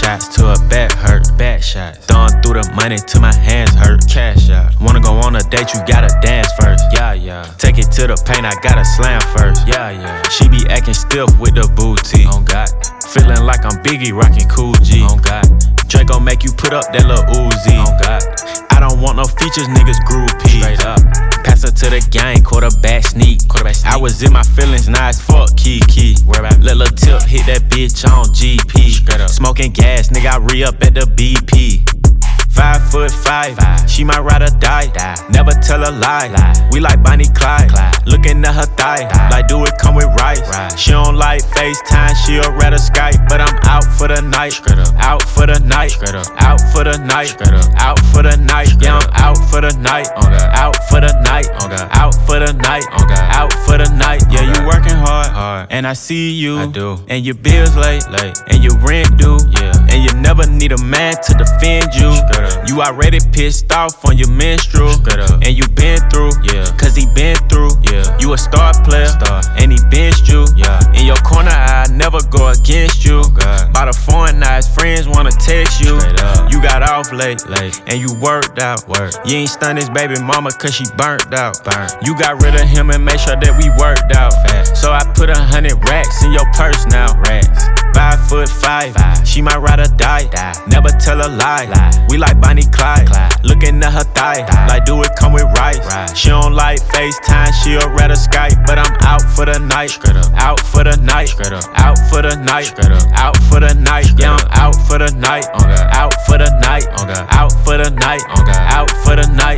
shots to a back hurt. Back shots. Throwing through the money till my hands hurt. Cash out. Wanna go on a date, you gotta dance first. Yeah, yeah. Take it to the paint, I gotta slam first. Yeah, yeah. She be acting stiff with the booty. On God. Feeling like I'm Biggie rockin' Cool G. On God. Drake gon' make you put up that little Uzi. On God. I don't want no features, niggas groupie. Straight up. Pass her to the gang, quarterback sneak. I was in my feelings, now it's fuck Kiki. Let lil' tip hit that bitch on GP. Smoking gas, nigga, I re-up at the BP. 5'5", she might ride or die. Never tell a lie. We like Bonnie Clyde. Looking at her thigh, like do it come with rice. She don't like FaceTime, she'll rather Skype. But I'm out for the night. Out for the night. Out for the night. Out for the night. Yeah, I'm out for the night. Out for the night. Out for the night. Out for the night. Yeah, you working hard, and I see you. I do. And your bills late, and your rent due. Yeah. And you never need a man to defend you. You already pissed off on your menstrual. And you been through, cause he been through. You a star player, and he benched you. In your corner, I never go against you. By the phone, nice friends wanna text you. You got off late, and you worked out. You ain't stunned his baby mama cause she burnt out. You got rid of him and made sure that we worked out. So I put 100 racks in your purse now. 5'5", she might ride or die. Never tell a lie. We like Bonnie Clyde. Looking at her thigh, like do it come with rice. She don't like FaceTime, she'll rather Skype. But I'm out for the night. Out for the night. Out for the night. Out for the night. Yeah, I'm out for the night. Out for the night. Out for the night. Out for the night.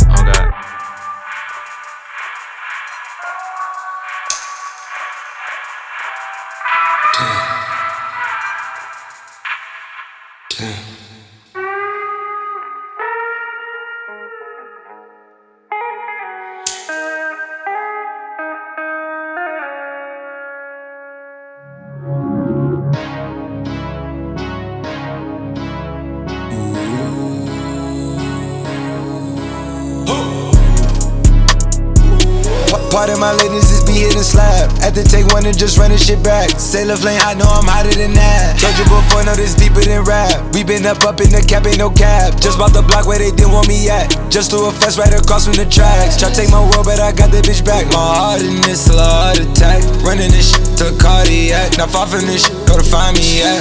Part of my ladies just be hitting slab. Had to take one and just run this shit back. Sailor flame, I know I'm hotter than that. Told you before, know this deeper than rap. We been up in the cap, ain't no cap. Just bought the block where they didn't want me at. Just threw a fest right across from the tracks. Try to take my world, but I got the bitch back. My heart in this heart attack. Running this shit to cardiac. Not far from this shit, go to find me at.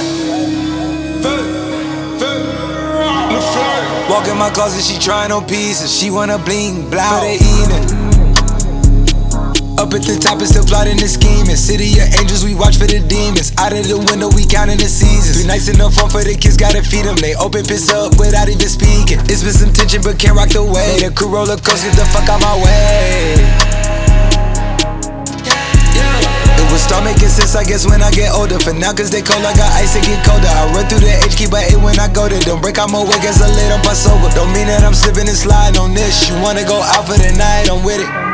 Walk in my closet, she trying on pieces. She wanna bling, blah, for they eating it. Up at the top and still plotting and scheming. City of angels, we watch for the demons. Out of the window, we counting the seasons. 3 nights in the phone for the kids, gotta feed them. They open piss up without even speaking. It's been some tension, but can't rock the way. The crew roller coaster, get the fuck out my way. It will start making sense, I guess, when I get older. For now, cause they cold, I got ice to get colder. I run through the H, keep by 8 when I go there. Don't break out my wig as a lid, I'm pass over. Don't mean that I'm slipping and sliding on this. You wanna go out for the night, I'm with it.